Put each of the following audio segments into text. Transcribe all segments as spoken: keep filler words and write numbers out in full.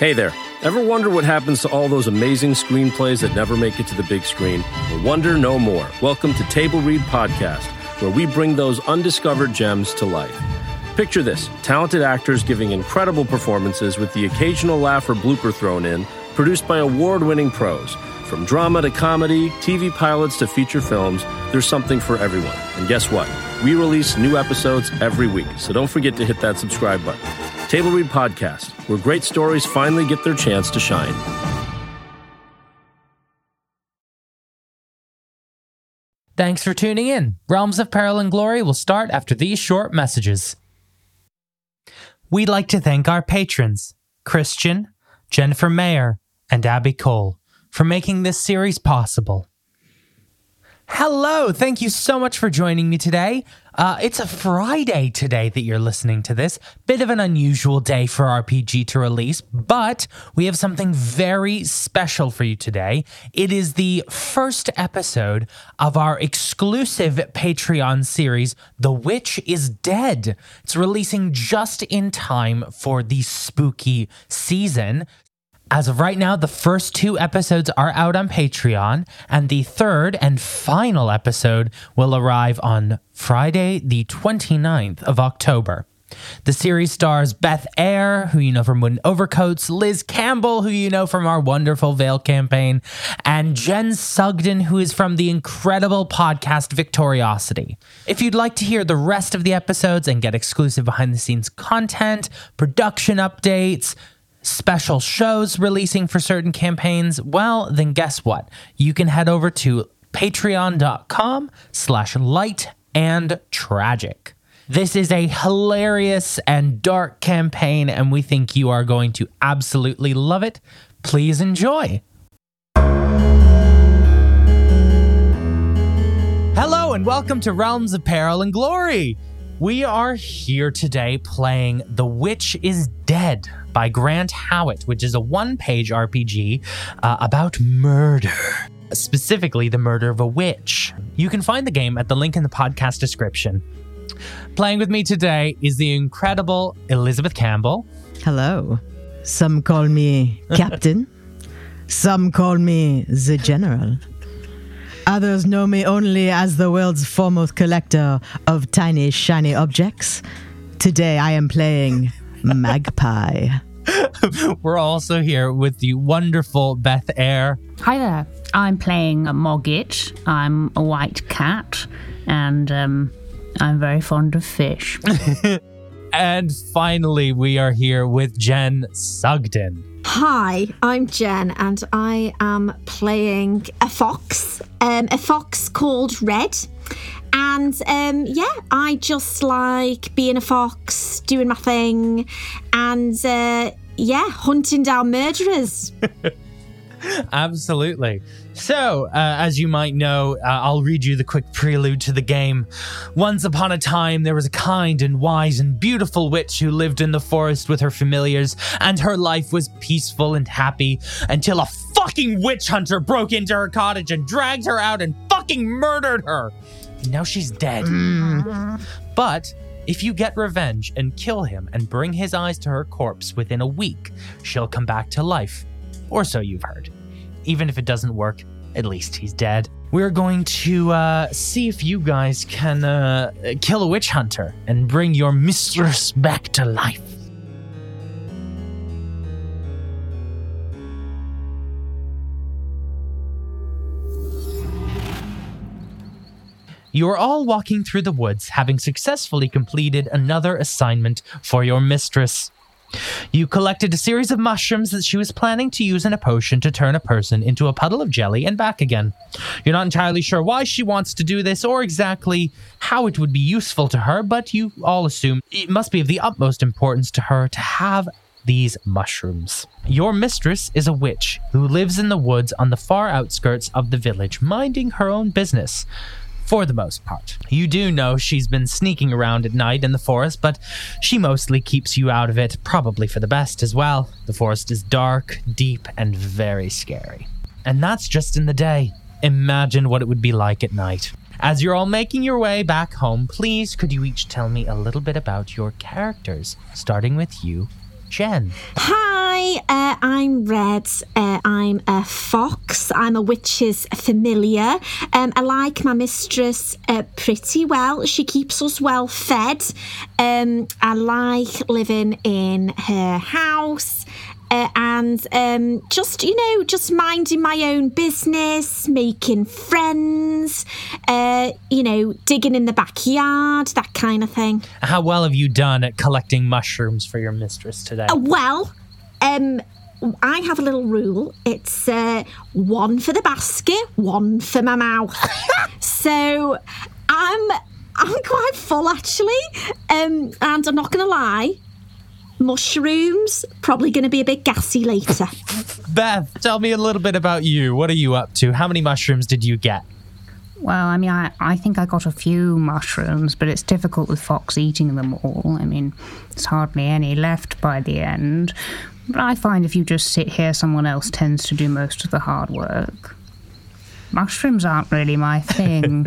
Hey there. Ever wonder what happens to all those amazing screenplays that never make it to the big screen? Well, wonder no more. Welcome to Table Read Podcast, where we bring those undiscovered gems to life. Picture this, talented actors giving incredible performances with the occasional laugh or blooper thrown in, produced by award-winning pros. From drama to comedy, T V pilots to feature films, there's something for everyone. And guess what? We release new episodes every week, so don't forget to hit that subscribe button. Table Read Podcast, where great stories finally get their chance to shine. Thanks for tuning in. Realms of Peril and Glory will start after these short messages. We'd like to thank our patrons, Christian, Jennifer Mayer, and Abby Cole, for making this series possible. Hello, thank you so much for joining me today. Uh, it's a Friday today that you're listening to this. Bit of an unusual day for R P G to release, but we have something very special for you today. It is the first episode of our exclusive Patreon series, The Witch is Dead. It's releasing just in time for the spooky season. As of right now, the first two episodes are out on Patreon, and the third and final episode will arrive on Friday, the twenty-ninth of October. The series stars Beth Eyre, who you know from Wooden Overcoats, Liz Campbell, who you know from our wonderful Veil campaign, and Jen Sugden, who is from the incredible podcast Victoriosity. If you'd like to hear the rest of the episodes and get exclusive behind-the-scenes content, production updates, special shows releasing for certain campaigns, well, then guess what? You can head over to patreon.com slash light and tragic. This is a hilarious and dark campaign, and we think you are going to absolutely love it. Please enjoy. Hello, and welcome to Realms of Peril and Glory. We are here today playing The Witch is Dead by Grant Howitt, which is a one-page R P G uh, about murder, specifically the murder of a witch. You can find the game at the link in the podcast description. Playing with me today is the incredible Elizabeth Campbell. Hello. Some call me Captain. Some call me the General. Others know me only as the world's foremost collector of tiny, shiny objects. Today I am playing Magpie. We're also here with the wonderful Beth Eyre. Hi there. I'm playing a Moggit. I'm a white cat, and um, I'm very fond of fish. And finally, we are here with Jen Sugden. Hi, I'm Jen, and I am playing a fox, um, a fox called Red. And um, yeah, I just like being a fox, doing my thing, and uh, yeah, hunting down murderers. Absolutely. So, uh, as you might know, uh, I'll read you the quick prelude to the game. Once upon a time, there was a kind and wise and beautiful witch who lived in the forest with her familiars, and her life was peaceful and happy until a fucking witch hunter broke into her cottage and dragged her out and fucking murdered her. Now she's dead. Mm. But if you get revenge and kill him and bring his eyes to her corpse within a week, she'll come back to life. Or so you've heard. Even if it doesn't work, at least he's dead. We're going to uh, see if you guys can uh, kill a witch hunter and bring your mistress back to life. You are all walking through the woods, having successfully completed another assignment for your mistress. You collected a series of mushrooms that she was planning to use in a potion to turn a person into a puddle of jelly and back again. You're not entirely sure why she wants to do this or exactly how it would be useful to her, but you all assume it must be of the utmost importance to her to have these mushrooms. Your mistress is a witch who lives in the woods on the far outskirts of the village, minding her own business. For the most part. You do know she's been sneaking around at night in the forest, but she mostly keeps you out of it, probably for the best as well. The forest is dark, deep, and very scary. And that's just in the day. Imagine what it would be like at night. As you're all making your way back home, please could you each tell me a little bit about your characters, starting with you, Jen. Hi, uh, I'm Red. Uh, I'm a fox. I'm a witch's familiar. Um, I like my mistress uh, pretty well. She keeps us well fed. Um, I like living in her house. Uh, and um, just, you know, just minding my own business, making friends, uh, you know, digging in the backyard, that kind of thing. How well have you done at collecting mushrooms for your mistress today? Uh, well, um, I have a little rule. It's uh, one for the basket, one for my mouth. So I'm I'm quite full, actually. Um, and I'm not going to lie. Mushrooms, probably going to be a bit gassy later. Beth, tell me a little bit about you. What are you up to? How many mushrooms did you get? Well, I mean, I, I think I got a few mushrooms, but it's difficult with Fox eating them all. I mean, there's hardly any left by the end. But I find if you just sit here, someone else tends to do most of the hard work. Mushrooms aren't really my thing.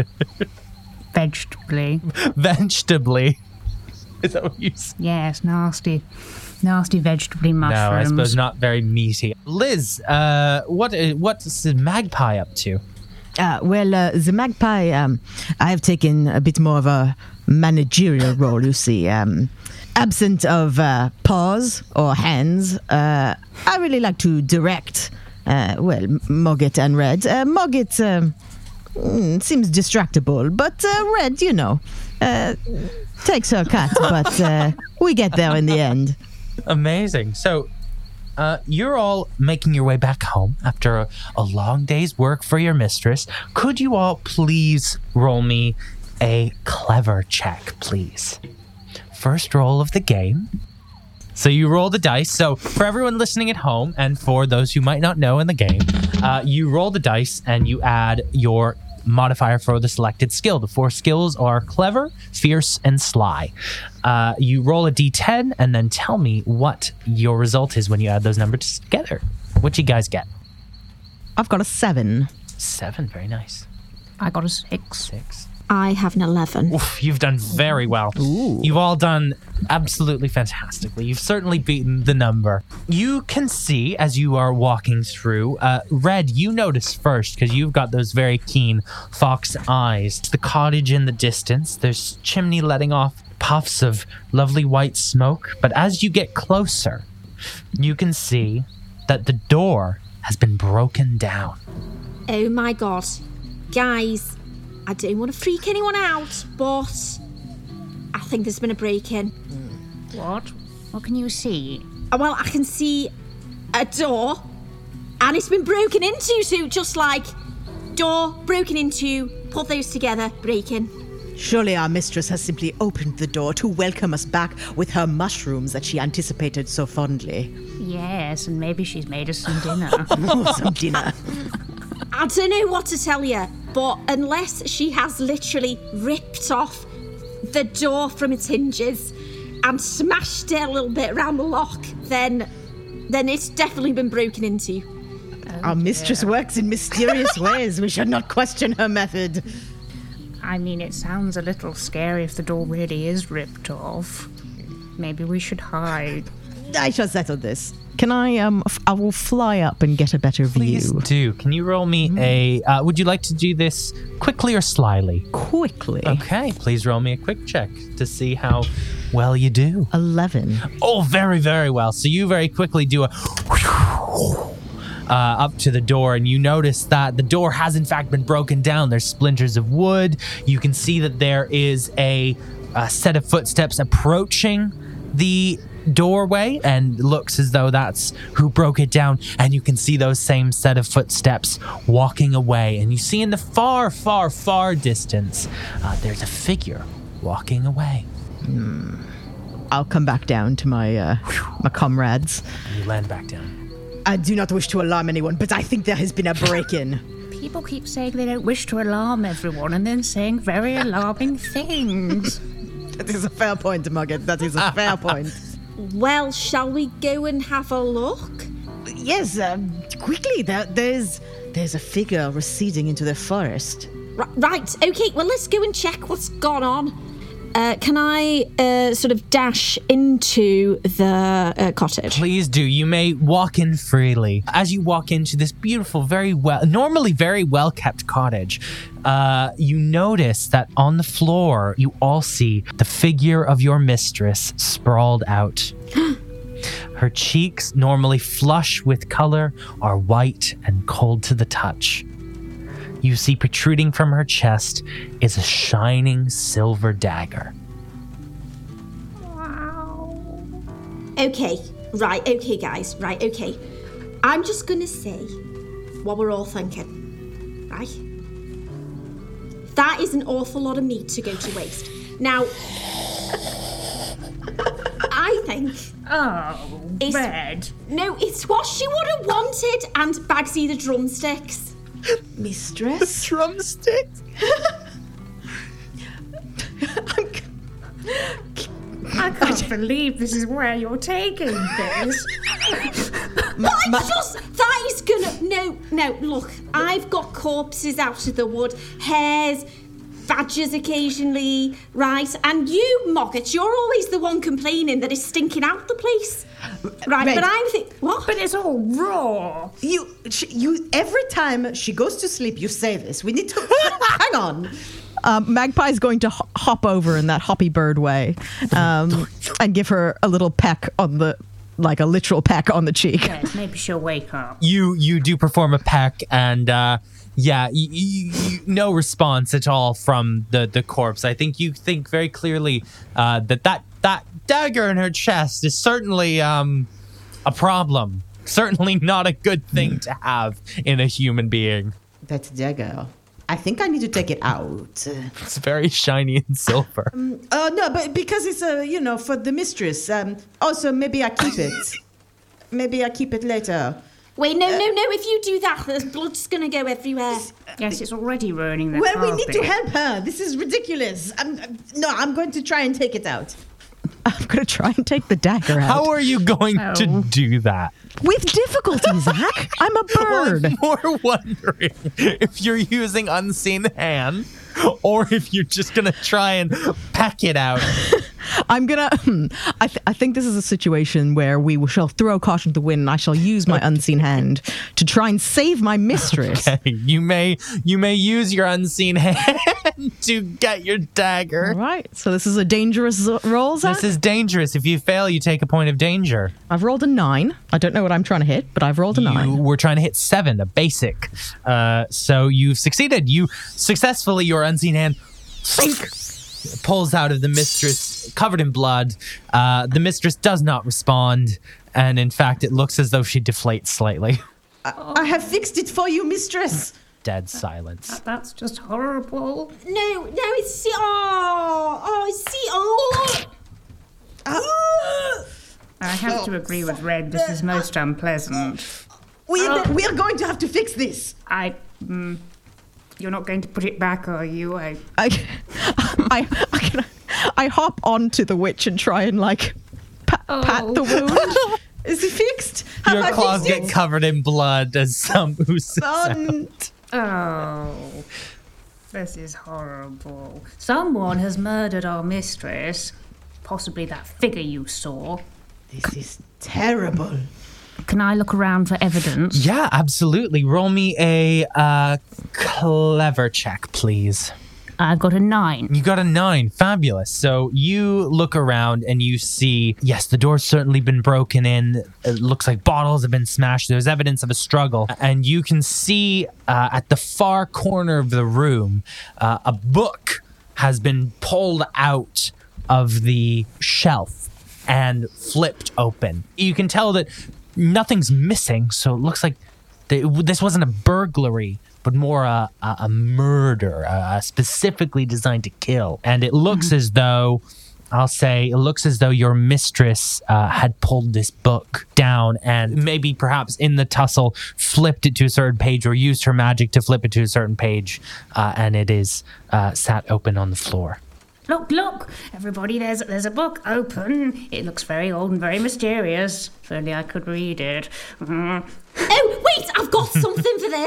Vegetably. Vegetably? Is that what you said? Yes, nasty. Nasty vegetably mushrooms. No, I suppose not very meaty. Liz, uh, what uh, what's the magpie up to? Uh, well, uh, the magpie, um, I have taken a bit more of a managerial role, you see. Um, absent of uh, paws or hands, uh, I really like to direct, uh, well, Mogget and Red. Uh, Mogget um, mm, seems distractible, but uh, Red, you know, uh, takes her cat, but uh, we get there in the end. Amazing. So, uh, you're all making your way back home after a, a long day's work for your mistress. Could you all please roll me a clever check, please? First roll of the game. So you roll the dice. So for everyone listening at home, and for those who might not know in the game, uh, you roll the dice and you add your modifier for the selected skill. The four skills are clever, fierce, and sly. Uh, you roll a d ten and then tell me what your result is when you add those numbers together. What you guys get? I've got a seven. Seven, very nice. I got a six. Six. I have an eleven. Oof, you've done very well. Ooh. You've all done absolutely fantastically. You've certainly beaten the number. You can see as you are walking through, uh, Red, you notice first, because you've got those very keen fox eyes. The cottage in the distance, there's chimney letting off puffs of lovely white smoke. But as you get closer, you can see that the door has been broken down. Oh my god. Guys, I don't want to freak anyone out, but I think there's been a break-in. What? What can you see? Uh, Well, I can see a door, and it's been broken into, so just like door, broken into, put those together, break-in. Surely our mistress has simply opened the door to welcome us back with her mushrooms that she anticipated so fondly. Yes, and maybe she's made us some dinner. Oh, some dinner. I don't know what to tell you, but unless she has literally ripped off the door from its hinges and smashed it a little bit around the lock, then then it's definitely been broken into. Our mistress works in mysterious ways. We should not question her method. I mean, it sounds a little scary if the door really is ripped off. Maybe we should hide. I shall settle this. Can I, um, f- I will fly up and get a better Please view. do. Can you roll me a, uh, would you like to do this quickly or slyly? Quickly. Okay, please roll me a quick check to see how well you do. eleven. Oh, very, very well. So you very quickly do a uh, up to the door, and you notice that the door has in fact been broken down. There's splinters of wood. You can see that there is a, a set of footsteps approaching the doorway, and looks as though that's who broke it down. And you can see those same set of footsteps walking away, and you see in the far, far, far distance, uh, there's a figure walking away. I'll come back down to my, uh, my comrades. And you land back down. I do not wish to alarm anyone, but I think there has been a break-in. People keep saying they don't wish to alarm everyone and then saying very alarming things. That is a fair point, Mugget. That is a fair point. Well, shall we go and have a look? Yes, um, quickly. There, there's there's a figure receding into the forest. R- right, okay, well, let's go and check what's gone on. Uh, can I uh, sort of dash into the uh, cottage? Please do. You may walk in freely. As you walk into this beautiful, very well, normally very well-kept cottage, uh, you notice that on the floor, you all see the figure of your mistress sprawled out. Her cheeks, normally flush with color, are white and cold to the touch. You see protruding from her chest is a shining silver dagger. Wow. Okay, right, okay, guys, right, okay. I'm just gonna say what we're all thinking, right? That is an awful lot of meat to go to waste. Now, I think... Oh, it's, Red. No, it's what she would have wanted, and Bagsy the drumsticks. Mistress? Drumsticks? I can't believe this is where you're taking this. But it's just, that is gonna, no, no, look, I've got corpses out of the wood, hares, badgers occasionally, right? And you, Moggett, you're always the one complaining that it's stinking out the place. Right, Red. but I'm thinking, what? But it's all raw. You, she, you. Every time she goes to sleep, you say this. We need to hang on. Um, Magpie's going to ho- hop over in that hoppy bird way um, and give her a little peck on the, like a literal peck on the cheek. Yes, maybe she'll wake up. You you do perform a peck, and uh, yeah, you, you, you, no response at all from the, the corpse. I think you think very clearly uh, that, that that dagger in her chest is certainly um, a problem. Certainly not a good thing to have in a human being. That dagger. I think I need to take it out. It's very shiny and silver. Oh, uh, no, but because it's, uh, you know, for the mistress. Um, also, maybe I keep it. Maybe I keep it later. Wait, no, no, no, if you do that, the blood's gonna go everywhere. Yes, it's already ruining the Well, carpet. we need to help her. This is ridiculous. I'm, I'm- no, I'm going to try and take it out. I'm going to try and take the dagger out. How are you going Oh. to do that? With difficulty, Zach. I'm a Well, bird. I'm more wondering if you're using unseen hand or if you're just going to try and peck it out. I'm gonna. I, th- I think this is a situation where we shall throw caution to the wind, and I shall use my unseen hand to try and save my mistress. Okay, you may you may use your unseen hand to get your dagger. All right. So this is a dangerous uh, roll, Zach. This is dangerous. If you fail, you take a point of danger. I've rolled a nine. I don't know what I'm trying to hit, but I've rolled a You nine. were trying to hit seven, a basic. Uh, so you've succeeded. You successfully, your unseen hand sink, pulls out of the mistress, covered in blood. Uh, the mistress does not respond, and in fact, it looks as though she deflates slightly. I have fixed it for you, mistress. Dead silence. That's just horrible. No, no, it's see, oh, oh, see, oh. I have to agree with Red. This is most unpleasant. We are, we are going to have to fix this. I. Mm, you're not going to put it back, are you? I. I, I, I, can, I hop onto the witch and try and like pat, pat the wound. Is it fixed? Have Your I claws fixed get it? covered in blood as some oozes Um, out. Oh. This is horrible. Someone has murdered our mistress. Possibly that figure you saw. This is terrible. Can I look around for evidence? Yeah, absolutely. Roll me a uh, clever check, please. I've got a nine. You got a nine. Fabulous. So you look around and you see, yes, the door's certainly been broken in. It looks like bottles have been smashed. There's evidence of a struggle. And you can see uh, at the far corner of the room, uh, a book has been pulled out of the shelf and flipped open. You can tell that nothing's missing, so it looks like th- this wasn't a burglary, but more a, a, a murder, uh, specifically designed to kill. And it looks as though, I'll say, it looks as though your mistress uh, had pulled this book down and maybe perhaps in the tussle flipped it to a certain page or used her magic to flip it to a certain page, uh, and it is uh, sat open on the floor. Look, look! Everybody, there's there's a book open. It looks very old and very mysterious. If only I could read it. Mm. Oh, wait, I've got something for this.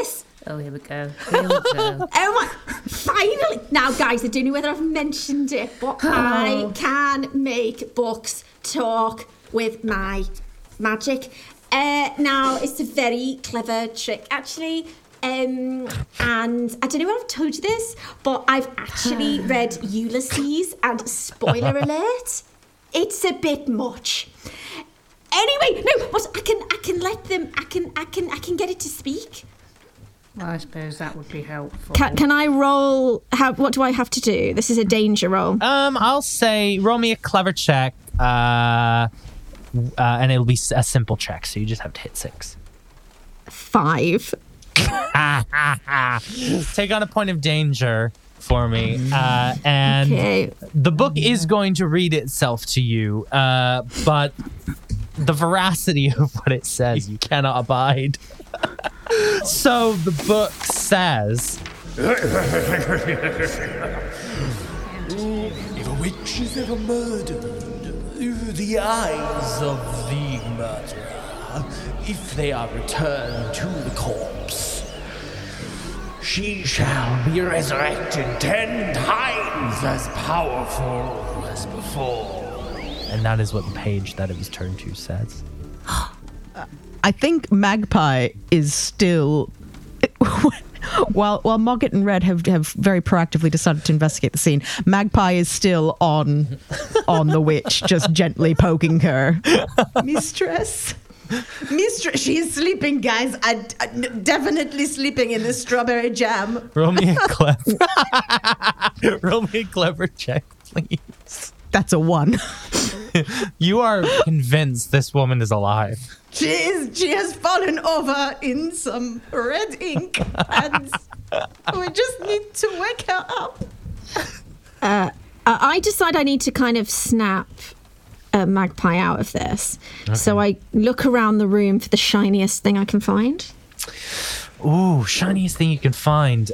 Oh, here we go. Here we go. Oh my, finally. Now, guys, I don't know whether I've mentioned it, but I can make books talk with my magic. Uh, now, it's a very clever trick, actually. Um, and I don't know if I've told you this, but I've actually read Ulysses, and spoiler alert, it's a bit much. Anyway, no, but I can, I can let them, I can, I can, I can get it to speak. Well, I suppose that would be helpful. Can, can I roll? How, what do I have to do? This is a danger roll. Um, I'll say roll me a clever check, uh, uh, and it'll be a simple check, so you just have to hit six. Five. Take on a point of danger for me, uh, and Okay. the book is going to read itself to you, uh, but the veracity of what it says you cannot abide. So the book says, If a witch is ever murdered, the eyes of the murderer, if they are returned to the corpse, she shall be resurrected ten times as powerful as before. and that is what the page that it was turned to says. I think Magpie is still. While while Mogget and Red have, have very proactively decided to investigate the scene, Magpie is still on on the witch, just gently poking her. Mistress. Mistress, she is sleeping, guys. I, I- definitely sleeping in the strawberry jam. Roll me a clever. Roll me a clever check, please. That's a one. You are convinced this woman is alive. She is. She has fallen over in some red ink, and we just need to wake her up. Uh, I decide I need to kind of snap a Magpie out of this. So I look around the room for the shiniest thing I can find. Ooh, shiniest thing you can find.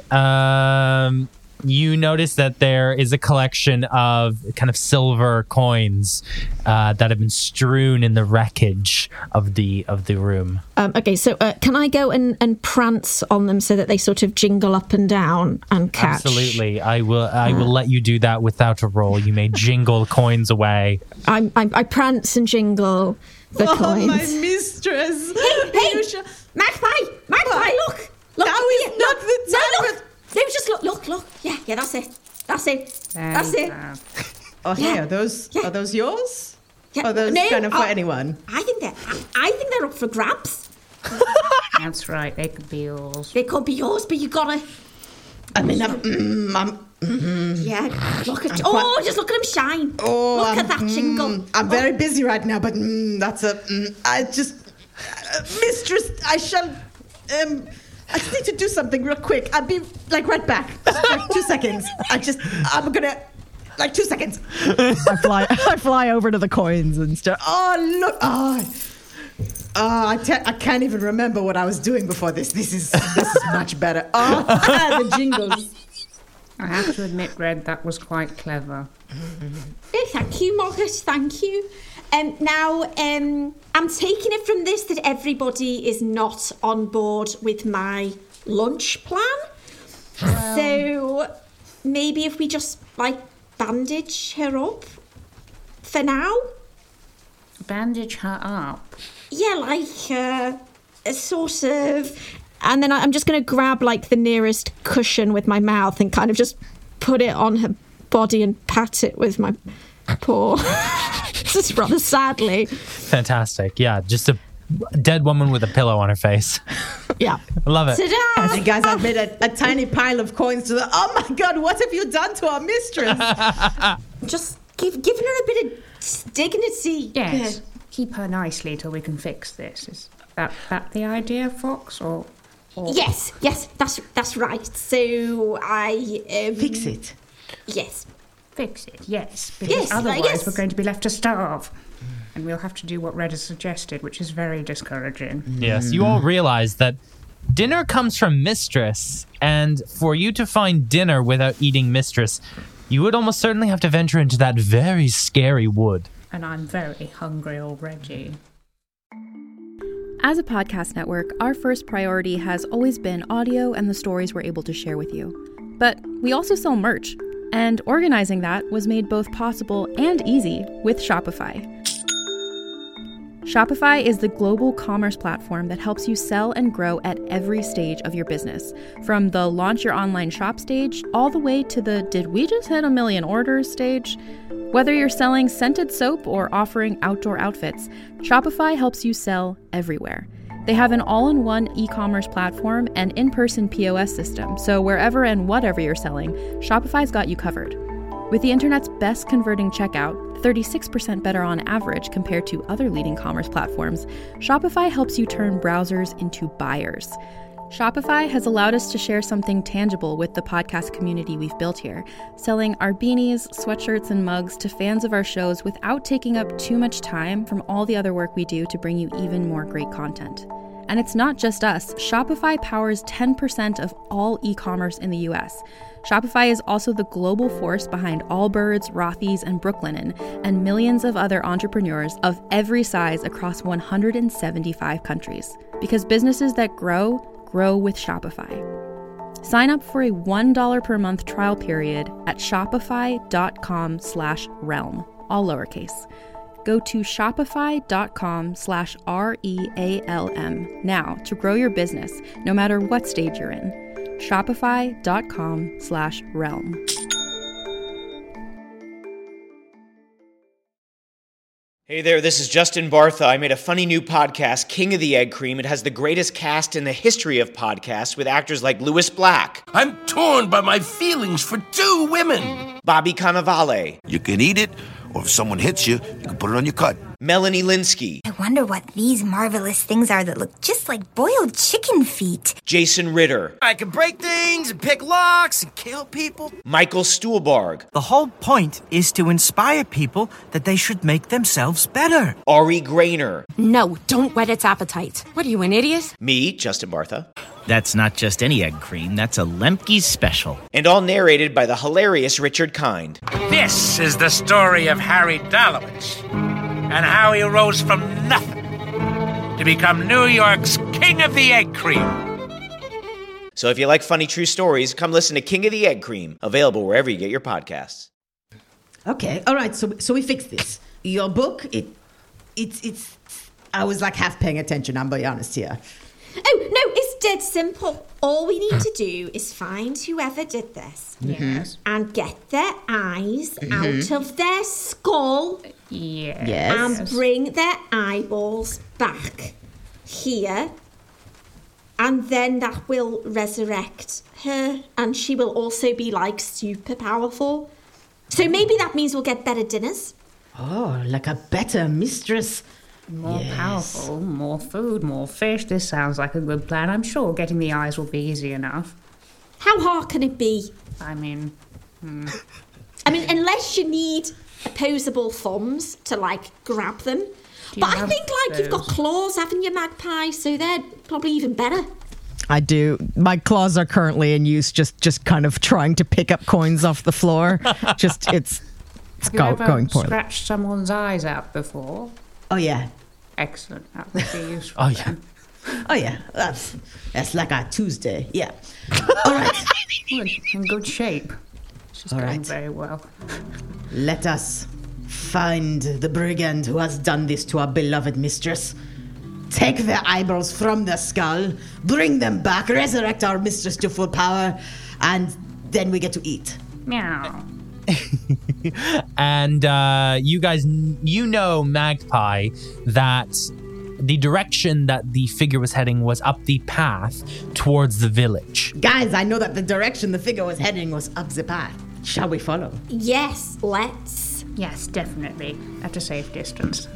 Um, you notice that there is a collection of kind of silver coins uh, that have been strewn in the wreckage of the of the room. Um, okay, so uh, can I go and, and prance on them so that they sort of jingle up and down and catch? Absolutely, I will. I will let you do that without a roll. You may jingle coins away. I, I, I prance and jingle the Oh, coins. my mistress. Hey, You shall- Magpie! Magpie, look! Look! Now is yeah, not look, the no, time, look! No, just look, look, look. Yeah, yeah, that's it. That's it. That's Very it. bad. Oh, hey, Yeah. are those Yeah. are those yours? Yeah, Are those no, kind of for I- anyone? I think they're, I, I think they're up for grabs. That's right, they could be yours. They could be yours, but you gotta, I mean, I'm, mm, I'm, yeah, look at, oh, just look at them shine. oh, look I'm, at that jingle. mm, I'm very busy right now, but mm, that's a. Mm, I just, uh, mistress, I shall. Um, I just need to do something real quick. I'll be like right back. Just, like two seconds. I just, I'm gonna, like two seconds. I fly I fly over to the coins and stuff. Oh look! Oh, oh I, te- I can't even remember what I was doing before this. This is this is much better. Oh, the jingles. I have to admit, Red, that was quite clever. Oh, thank you, Margaret. Thank you. Um, now, um, I'm taking it from this that everybody is not on board with my lunch plan. So maybe if we just like bandage her up for now. Bandage her up. Yeah, like uh, a sort of. And then I- I'm just going to grab like the nearest cushion with my mouth and kind of just put it on her body and pat it with my paw. Just rather sadly. Fantastic. Yeah, just a dead woman with a pillow on her face. Yeah. I love it. Ta-da! Hey guys, I've made a, a tiny pile of coins to the. Oh my God! What have you done to our mistress? Just give, giving her a bit of dignity. Yes. Keep her nicely till we can fix this. Is that, that the idea, Fox? Or, or Yes, yes, that's that's right. So I um, Fix it. Yes. fix it? Yes. Because Yes, uh, otherwise yes. we're going to be left to starve. And we'll have to do what Red has suggested, which is very discouraging. Yes, you all realize that dinner comes from Mistress, and for you to find dinner without eating Mistress, you would almost certainly have to venture into that very scary wood. And I'm very hungry already. As a podcast network, our first priority has always been audio and the stories we're able to share with you. But we also sell merch, and organizing that was made both possible and easy with Shopify. Shopify is the global commerce platform that helps you sell and grow at every stage of your business, from the launch your online shop stage all the way to the did we just hit a million orders stage. Whether you're selling scented soap or offering outdoor outfits, Shopify helps you sell everywhere. They have an all-in-one e-commerce platform and in-person P O S system, so wherever and whatever you're selling, Shopify's got you covered. With the internet's best converting checkout, thirty-six percent better on average compared to other leading commerce platforms, Shopify helps you turn browsers into buyers. Shopify has allowed us to share something tangible with the podcast community we've built here, selling our beanies, sweatshirts, and mugs to fans of our shows without taking up too much time from all the other work we do to bring you even more great content. And it's not just us. Shopify powers ten percent of all e-commerce in the U S. Shopify is also the global force behind Allbirds, Rothy's, and Brooklinen, and millions of other entrepreneurs of every size across one hundred seventy-five countries. Because businesses that grow, grow with Shopify. Sign up for a one dollar per month trial period at shopify.com slash realm, all lowercase. Go to shopify.com slash R-E-A-L-M now to grow your business, no matter what stage you're in. Shopify.com slash realm. Hey there, this is Justin Bartha. I made a funny new podcast, King of the Egg Cream. It has the greatest cast in the history of podcasts with actors like Louis Black. I'm torn by my feelings for two women. Bobby Cannavale. You can eat it, or if someone hits you, you can put it on your cut. Melanie Linsky. I wonder what these marvelous things are that look just like boiled chicken feet. Jason Ritter. I can break things and pick locks and kill people. Michael Stuhlbarg. The whole point is to inspire people that they should make themselves better. Ari Grainer. No, don't whet its appetite. What are you, an idiot? Me, Justin Bartha. That's not just any egg cream, that's a Lemke's special. And all narrated by the hilarious Richard Kind. This is the story of Harry Dalowitz and how he rose from nothing to become New York's King of the Egg Cream. So if you like funny true stories, come listen to King of the Egg Cream, available wherever you get your podcasts. Okay, all right, so so we fixed this. Your book, it, it's, it's, I was like half paying attention, I'm being honest here. Oh, no, it's dead simple. All we need to do is find whoever did this. Yes. And get their eyes Mhm. out of their skull. Yes. Yes. And bring their eyeballs back here. And then that will resurrect her. And she will also be, like, super powerful. So maybe that means we'll get better dinners. Oh, like a better mistress. More Yes. powerful, more food, more fish. This sounds like a good plan. I'm sure getting the eyes will be easy enough. How hard can it be? I mean, hmm. I mean, unless you need opposable thumbs to, like, grab them. you But I have think, like, you've got those? claws, haven't you, Magpie? So they're probably even better. I do. My claws are currently in use, just just kind of trying to pick up coins off the floor. just it's it's Have you go, ever going poorly. scratched someone's eyes out before? Oh, yeah. Excellent. That would be useful. Oh, yeah. then. Oh, yeah. That's, that's like a Tuesday. Yeah. All right. Good. In good shape. She's All going right. very well. Let us find the brigand who has done this to our beloved mistress. Take their eyeballs from the skull, bring them back, resurrect our mistress to full power, and then we get to eat. Meow. And uh, you guys, you know, Magpie, that the direction that the figure was heading was up the path towards the village. Guys, I know that the direction the figure was heading was up the path. Shall we follow? Yes, let's. Yes, definitely. At a safe distance.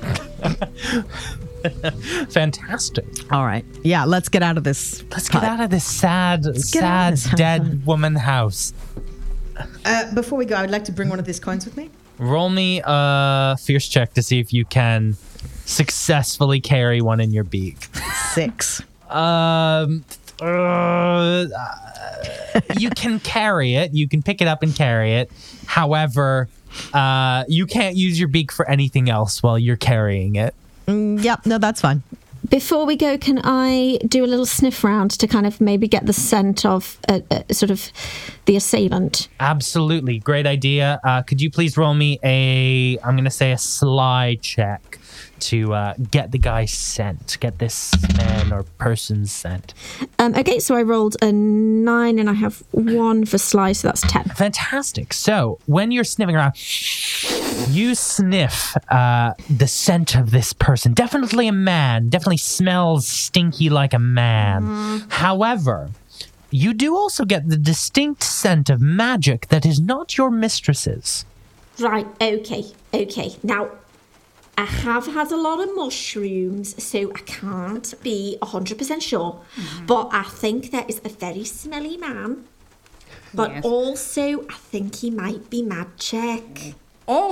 Fantastic. All right. Yeah, let's get out of this. Let's get out of this sad, get out of sad, this dead woman house. Uh, before we go, I would like to bring one of these coins with me. Roll me a fierce check to see if you can successfully carry one in your beak. Six. Um, uh, you can carry it. You can pick it up and carry it. However, uh, you can't use your beak for anything else while you're carrying it. Mm, yep. No, that's fine. before we go, can I do a little sniff round to kind of maybe get the scent of uh, uh, sort of the assailant? Absolutely. Great idea. Uh, could you please roll me a, I'm going to say a slide check to uh, get the guy's scent, get this man or person's scent. Um, okay, so I rolled a nine and I have one for slide, so that's ten. Fantastic. So when you're sniffing around, you sniff uh, the scent of this person. Definitely a man. Definitely smells stinky like a man. Mm. However, you do also get the distinct scent of magic that is not your mistress's. Right, okay, okay. Now, I have had a lot of mushrooms, so I can't be one hundred percent sure. Mm-hmm. But I think there is a very smelly man. But yes. Also, I think he might be magic. Oh,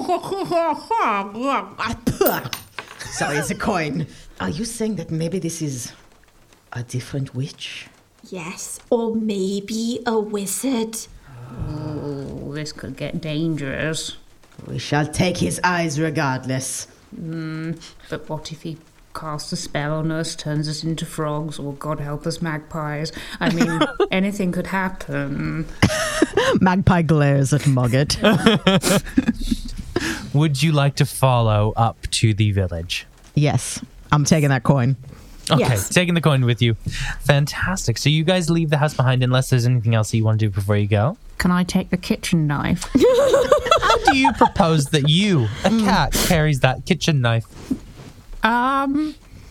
sorry, it's a coin. Are you saying that maybe this is a different witch? Yes, or maybe a wizard. Oh, this could get dangerous. We shall take his eyes regardless. Mm, but what if he casts a spell on us, turns us into frogs, or God help us, magpies? I mean, anything could happen. Magpie glares at Mogget. Would you like to follow up to the village? Yes, I'm taking that coin. Okay, yes. Taking the coin with you. Fantastic. So you guys leave the house behind unless there's anything else that you want to do before you go? Can I take the kitchen knife? How do you propose that you, a cat, carries that kitchen knife? Um,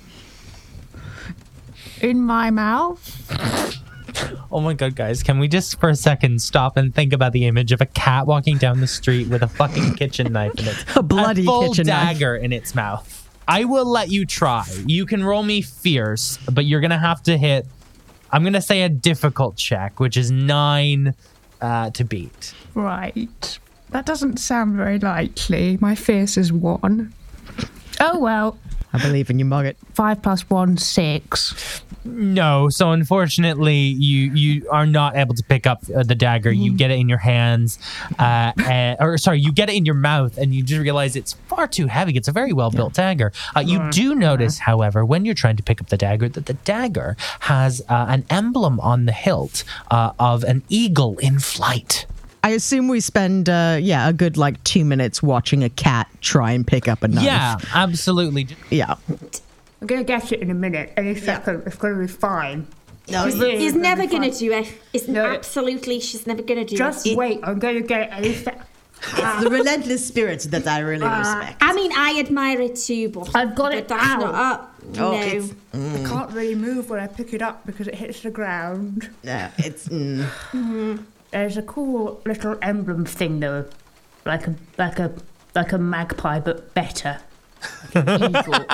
in my mouth. Oh my god, guys, can we just for a second stop and think about the image of a cat walking down the street with a fucking kitchen knife in it? A bloody a full kitchen dagger knife. in its mouth. I will let you try. You can roll me fierce, but you're going to have to hit, I'm going to say a difficult check, which is nine uh, to beat. Right. That doesn't sound very likely. My fierce is one. Oh, well. I believe in you, Mogget. Five plus one, six. No, so unfortunately, you you are not able to pick up uh, the dagger. Mm. You get it in your hands, uh, and, or sorry, you get it in your mouth, and you just realize it's far too heavy. It's a very well-built yeah. dagger. Uh, you mm. do notice, however, when you're trying to pick up the dagger, that the dagger has uh, an emblem on the hilt uh, of an eagle in flight. I assume we spend, uh, yeah, a good like two minutes watching a cat try and pick up a knife. Yeah, absolutely. Yeah. I'm going to get it in a minute. Any second, yeah. It's going to be fine. No, he's, really he's never going to fine. do it. It's no, absolutely, she's never going to do just it. Just wait, I'm going to get it any second. It's the relentless spirit that I really uh, respect. I mean, I admire it too, but I've got it that's out. not up. Oh, no. It's, mm. I can't really move when I pick it up because it hits the ground. No, it's... Mm. Mm-hmm. There's a cool little emblem thing though, like a like a like a magpie but better. Like an eagle.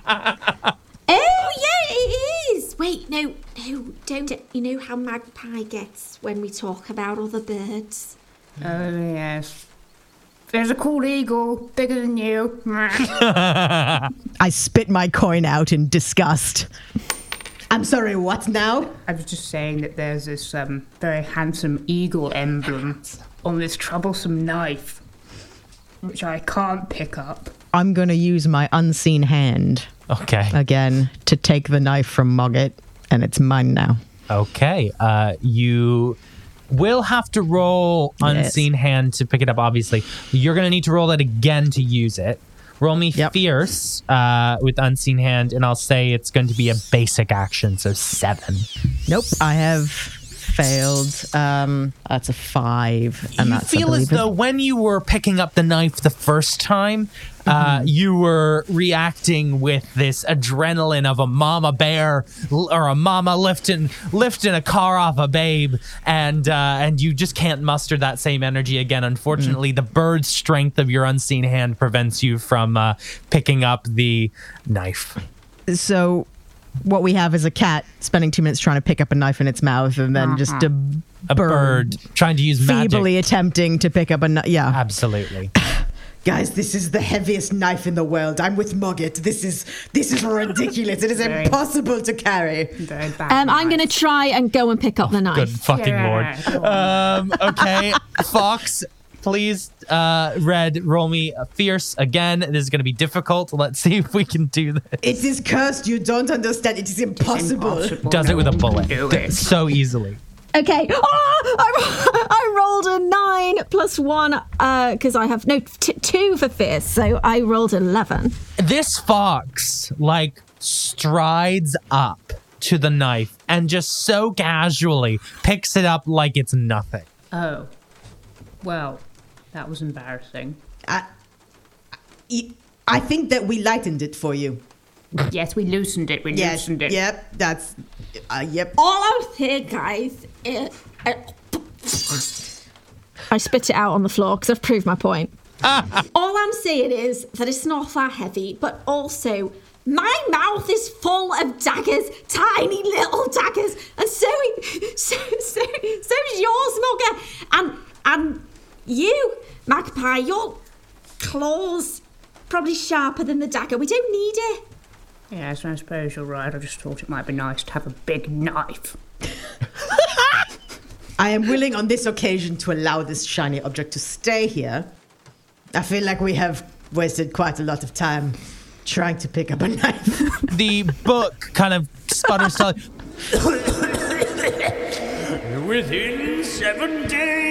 Oh yeah, it is. Wait, no, no, don't. You know how magpie gets when we talk about other birds? Oh yes. There's a cool eagle bigger than you. I spit my coin out in disgust. I'm sorry, what now? I was just saying that there's this um, very handsome eagle emblem on this troublesome knife, which I can't pick up. I'm going to use my unseen hand. Okay. Again, to take the knife from Mogget, and it's mine now. Okay. Uh, you will have to roll yes. unseen hand to pick it up, obviously. You're going to need to roll it again to use it. Roll me yep. fierce uh, with unseen hand, and I'll say it's going to be a basic action, so seven. Nope, I have failed. Um, that's a five, and you that's feel as though when you were picking up the knife the first time, mm-hmm. uh, you were reacting with this adrenaline of a mama bear or a mama lifting lifting a car off a babe, and uh, and you just can't muster that same energy again. Unfortunately, mm. the bird strength of your unseen hand prevents you from uh, picking up the knife. So what we have is a cat spending two minutes trying to pick up a knife in its mouth, and then uh-huh. just a, a bird, bird trying to use magic. Feebly attempting to pick up a knife. Yeah. Absolutely. Guys, this is the heaviest knife in the world. I'm with Mogget. This is this is ridiculous. It is Very, impossible to carry. Very bad um, I'm going to try and go and pick up oh, the knife. Good fucking yeah, lord. Um, okay, Fox, Please, uh, Red, roll me a fierce again. This is going to be difficult. Let's see if we can do this. It is cursed. You don't understand. It is impossible. impossible. Does it with a bullet. Do it. So easily. Okay. Oh, I, I rolled a nine plus one because uh, I have no t- two for fierce, so I rolled eleven. This fox, like, strides up to the knife and just so casually picks it up like it's nothing. Oh. Well, that was embarrassing. I, I, I think that we lightened it for you. Yes, we loosened it. We yes, loosened it. Yep, that's... Uh, yep. All out here, guys. Uh, uh, I spit it out on the floor because I've proved my point. All I'm saying is that it's not that heavy, but also my mouth is full of daggers, tiny little daggers, and so so so so is yours, Mugger, and and you, Magpie, your claws probably sharper than the dagger. We don't need it. Yes, I suppose you're right. I just thought it might be nice to have a big knife. I am willing on this occasion to allow this shiny object to stay here. I feel like we have wasted quite a lot of time trying to pick up a knife. The book kind of sputters to Within seven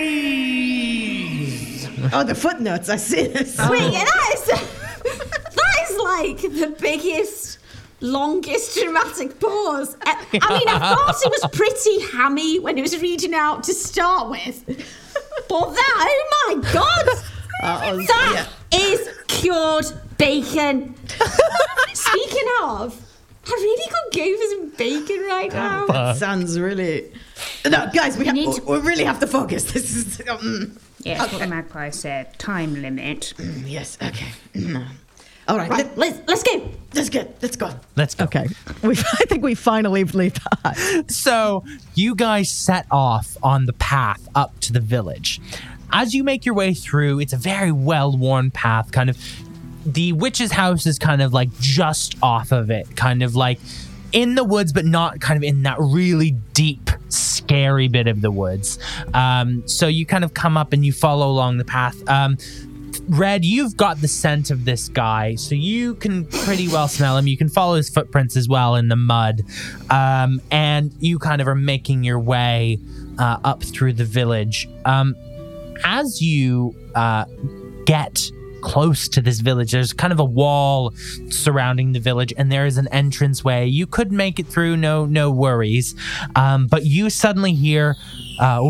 days. Oh, the footnotes. I see this. Oh. Wait, yeah, that is, that is like the biggest, longest dramatic pause. Uh, I mean, I thought it was pretty hammy when it was reading out to start with. But that, oh my God. Uh, that yeah. is cured bacon. Speaking of, I really could go for some bacon right now. That sounds really... No, guys, we, we, have, to... we really have to focus. This is... Um, yes, okay. what the Magpie said. Time limit. Yes, okay. All right, right let, let's, let's go. Let's go. Let's go. Let's go. Okay. We, I think we finally believe that. So you guys set off on the path up to the village. As you make your way through, it's a very well-worn path, kind of. The witch's house is kind of like just off of it, kind of like in the woods, but not kind of in that really deep, scary bit of the woods. Um, so you kind of come up and you follow along the path. Um, Red, you've got the scent of this guy, so you can pretty well smell him. You can follow his footprints as well in the mud. Um, and you kind of are making your way uh, up through the village. Um, as you uh, get close to this village, there's kind of a wall surrounding the village, and there is an entranceway. You could make it through, no no worries. Um, but you suddenly hear uh,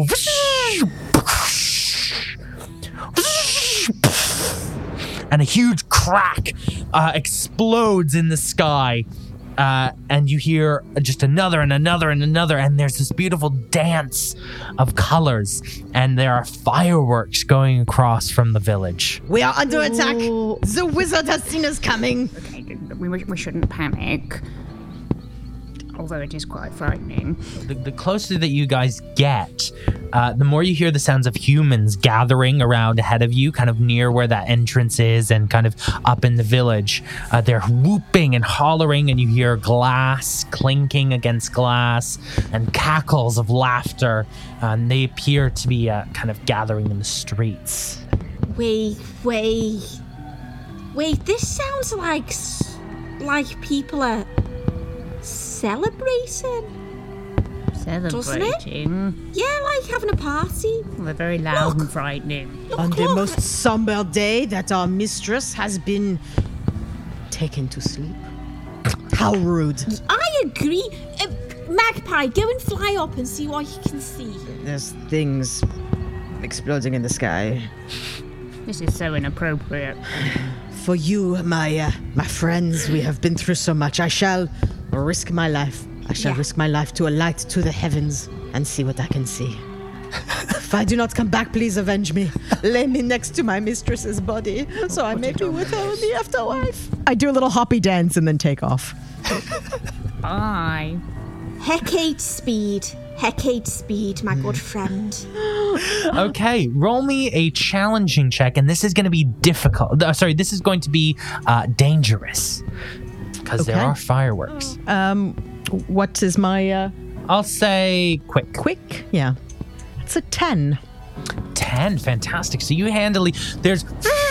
and a huge crack uh, explodes in the sky. Uh, and you hear just another and another and another, and there's this beautiful dance of colors, and there are fireworks going across from the village. We are under attack. The wizard has seen us coming. Okay, we, we shouldn't panic. Although it is quite frightening. The, the closer that you guys get, uh, the more you hear the sounds of humans gathering around ahead of you, kind of near where that entrance is and kind of up in the village. Uh, they're whooping and hollering, and you hear glass clinking against glass and cackles of laughter. Uh, and they appear to be uh, kind of gathering in the streets. Wait, wait. Wait, this sounds like, like people are... celebrating. Celebrating? Yeah, like having a party. Well, they're very loud Look. and frightening. Look, On look. the most somber day that our mistress has been taken to sleep. How rude. I agree. Uh, Magpie, go and fly up and see what you can see. There's things exploding in the sky. This is so inappropriate. For you, my uh, my friends, we have been through so much. I shall risk my life. I shall Yeah. risk my life to alight to the heavens and see what I can see. If I do not come back, please avenge me. Lay me next to my mistress's body, so I may be with her in the afterlife. I do a little hoppy dance and then take off. Bye. Hecate speed. Hecate speed, my good friend. Okay, roll me a challenging check, and this is going to be difficult. Uh, sorry, this is going to be uh, dangerous because there Okay. are fireworks. Um, what is my uh, I'll say quick. quick? Yeah, it's a ten. ten. hand. Fantastic. So you handily, there's,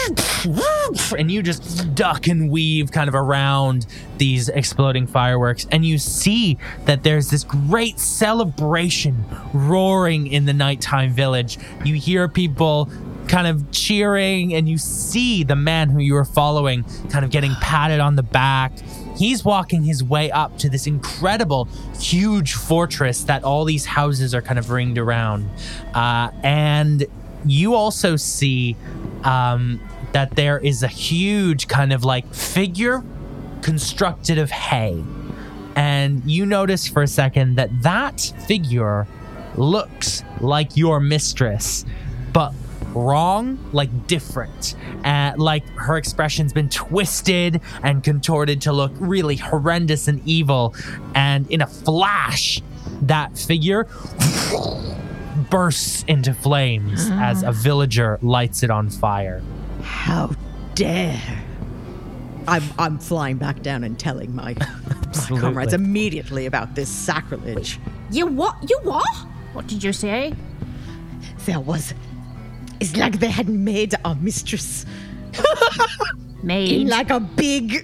and you just duck and weave kind of around these exploding fireworks. And you see that there's this great celebration roaring in the nighttime village. You hear people kind of cheering, and you see the man who you were following kind of getting patted on the back. He's walking his way up to this incredible, huge fortress that all these houses are kind of ringed around. Uh, and you also see um, that there is a huge kind of like figure constructed of hay. And you notice for a second that that figure looks like your mistress, but wrong, like different. Uh, like her expression's been twisted and contorted to look really horrendous and evil. And in a flash, that figure bursts into flames Ah. as a villager lights it on fire. How dare. I'm, I'm flying back down and telling my, my comrades immediately about this sacrilege. You what? You what? What did you say? There was... It's like they had made our mistress. Made? In like a big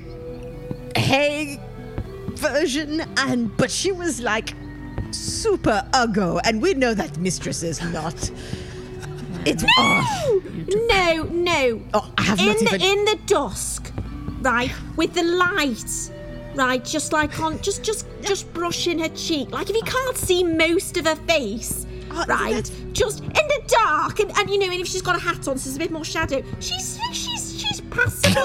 hay version, and but she was like super uggo, and we know that mistress is not. It's no, oh. no, no. Oh, I have in not the even... in the dusk, right, with the light, right, just like on, just just just brushing her cheek, like if you can't see most of her face. Right, just in the dark, and, and you know, and if she's got a hat on, so there's a bit more shadow. She's she's she's passable.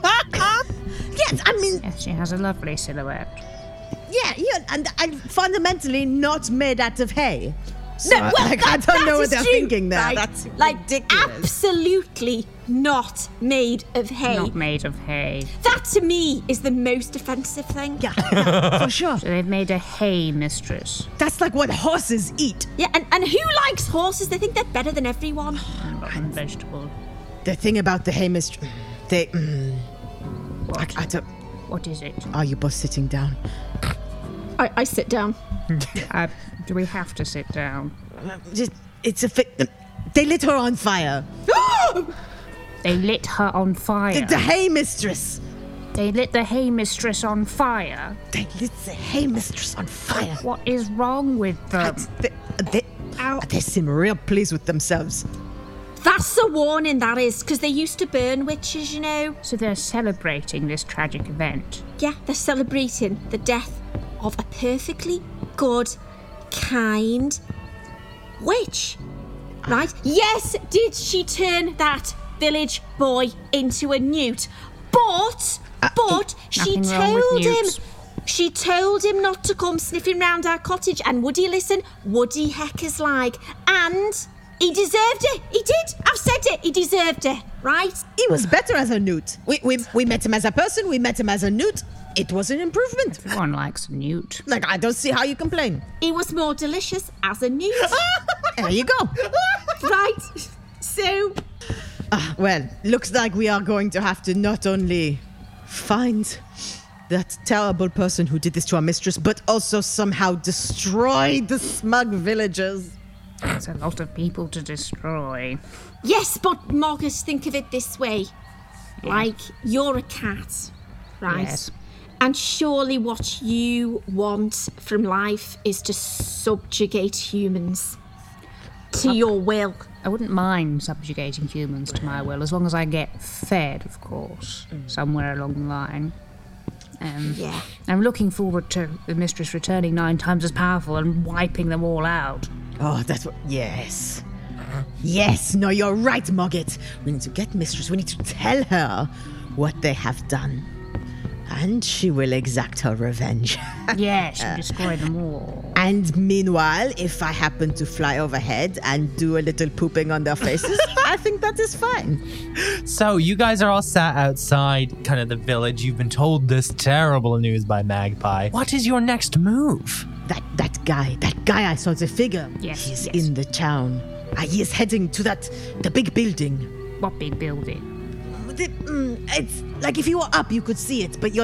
Yes, I mean, yes, she has a lovely silhouette. Yeah, yeah, and and fundamentally not made out of hay. So, No, well, like, that, I don't know that what is they're true, thinking there. right? That's like ridiculous. Absolutely not made of hay. Not made of hay. That to me is the most offensive thing. Yeah, yeah, for sure. So they've made a hay mistress. That's like what horses eat. Yeah, and, and who likes horses? They think they're better than everyone. And vegetable. The thing about the hay mistress, they. Mm, What? I, I don't. What is it? Are you both sitting down? I, I sit down. uh, do we have to sit down? Just, it's a. Fi- they lit her on fire. They lit her on fire. The, the hay mistress. They lit the hay mistress on fire. They lit the hay mistress on fire. What is wrong with them? They, they, they seem real pleased with themselves. That's a warning, that is, because they used to burn witches, you know. So they're celebrating this tragic event. Yeah, they're celebrating the death of a perfectly good, kind witch. Right? Yes, did she turn that village boy into a newt? But, uh, but she told him, she told him not to come sniffing round our cottage. And would he listen? Would he heckers like? And he deserved it. He did. I've said it. He deserved it, right? He was better as a newt. We, we, we met him as a person. We met him as a newt. It was an improvement. Everyone likes a newt. Like, I don't see how you complain. He was more delicious as a newt. There you go. Right. So... Uh, well, looks like we are going to have to not only find that terrible person who did this to our mistress, but also somehow destroy the smug villagers. There's a lot of people to destroy. Yes, but Marcus, think of it this way. Yeah. Like, you're a cat, right? Yes. And surely what you want from life is to subjugate humans to your will. I wouldn't mind subjugating humans to my will, as long as I get fed, of course, mm. somewhere along the line. Um, yeah. I'm looking forward to the mistress returning nine times as powerful and wiping them all out. Oh, that's what... Yes. Yes, no, you're right, Mogget. We need to get mistress. We need to tell her what they have done. And she will exact her revenge. Yes, and destroy them all. And meanwhile, if I happen to fly overhead and do a little pooping on their faces, I think that is fine. So you guys are all sat outside kind of the village. You've been told this terrible news by Magpie. What is your next move? That that guy, that guy I saw, the figure. Yes, He's yes. in the town. Uh, he is heading to that, the big building. What big building? The, mm, it's like if you were up, you could see it, but you're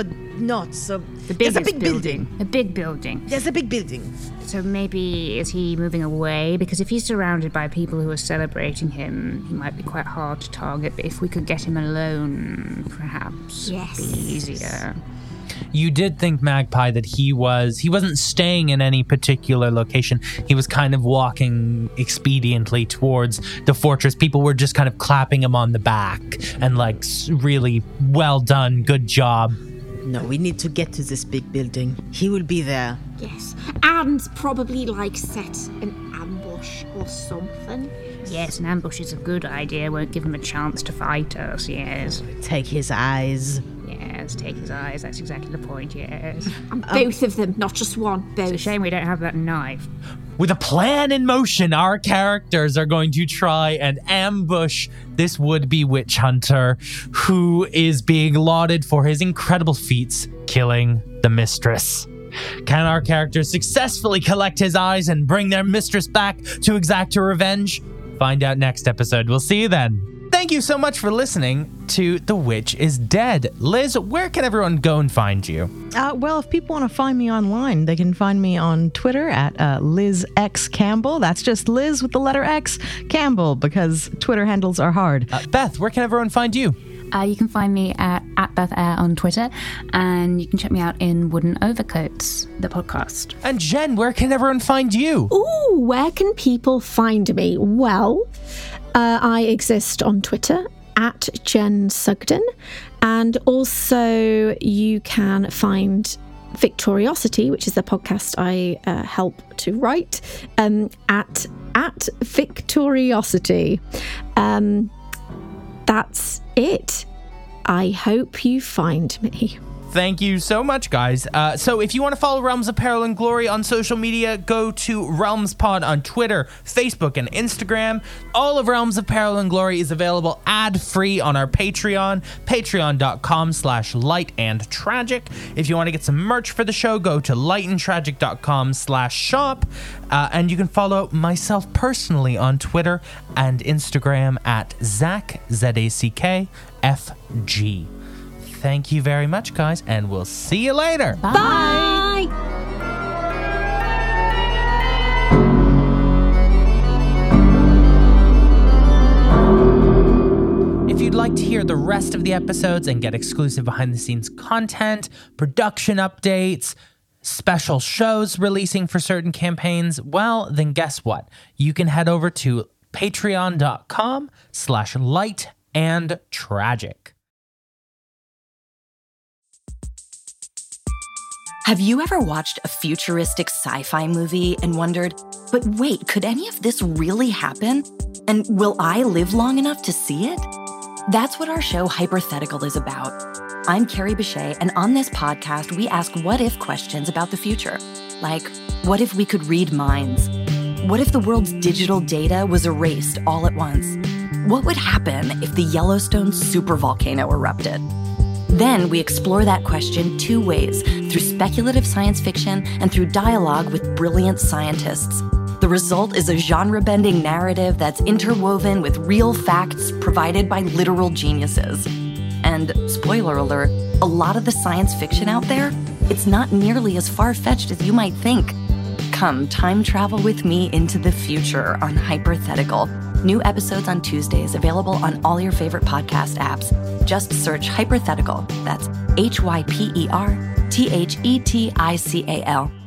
not. So The there's biggest a big building. A big building. There's a big building. So maybe is he moving away? Because if he's surrounded by people who are celebrating him, he might be quite hard to target. But if we could get him alone, perhaps Yes. it'd be easier. You did think, Magpie, that he was he wasn't staying in any particular location. He was kind of walking expediently towards the fortress. People were just kind of clapping him on the back and like s- really well done, good job. No, we need to get to this big building. He will be there. Yes. And probably like set an ambush or something. Yes, an ambush is a good idea. Won't give him a chance to fight us, yes. Take his eyes. Yes, take his eyes. That's exactly the point, yes. And both of them, not just one. Both. It's a shame we don't have that knife. With a plan in motion, our characters are going to try and ambush this would-be witch hunter who is being lauded for his incredible feats killing the mistress. Can our characters successfully collect his eyes and bring their mistress back to exact her revenge? Find out next episode. We'll see you then. Thank you so much for listening to The Witch is Dead. Liz, where can everyone go and find you? Uh, well, if people want to find me online, they can find me on Twitter at uh, Liz X Campbell. That's just Liz with the letter X Campbell, because Twitter handles are hard. Uh, Beth, where can everyone find you? Uh, you can find me at, at Beth Air on Twitter, and you can check me out in Wooden Overcoats, the podcast. And Jen, where can everyone find you? Ooh, where can people find me? Well, uh, I exist on Twitter at Jen Sugden, and also you can find Victoriosity, which is the podcast I uh, help to write, um, at at Victoriosity. Um, that's it. I hope you find me. Thank you so much, guys. Uh, so if you want to follow Realms of Peril and Glory on social media, go to RealmsPod on Twitter, Facebook, and Instagram. All of Realms of Peril and Glory is available ad-free on our Patreon, patreon.com slash light and tragic. If you want to get some merch for the show, go to lightandtragic.com slash shop. Uh, and you can follow myself personally on Twitter and Instagram at Zach, Z A C K, F G. Thank you very much, guys, and we'll see you later. Bye. Bye. If you'd like to hear the rest of the episodes and get exclusive behind-the-scenes content, production updates, special shows releasing for certain campaigns, well, then guess what? You can head over to patreon.com slash light and tragic. Have you ever watched a futuristic sci-fi movie and wondered, but wait, could any of this really happen? And will I live long enough to see it? That's what our show Hypothetical is about. I'm Carrie Bechet, and on this podcast, we ask what-if questions about the future. Like, what if we could read minds? What if the world's digital data was erased all at once? What would happen if the Yellowstone supervolcano erupted? Then we explore that question two ways, through speculative science fiction and through dialogue with brilliant scientists. The result is a genre-bending narrative that's interwoven with real facts provided by literal geniuses. And, spoiler alert, a lot of the science fiction out there, it's not nearly as far-fetched as you might think. Come time travel with me into the future on Hypothetical. New episodes on Tuesdays, available on all your favorite podcast apps. Just search Hypothetical. That's H Y P E R T H E T I C A L.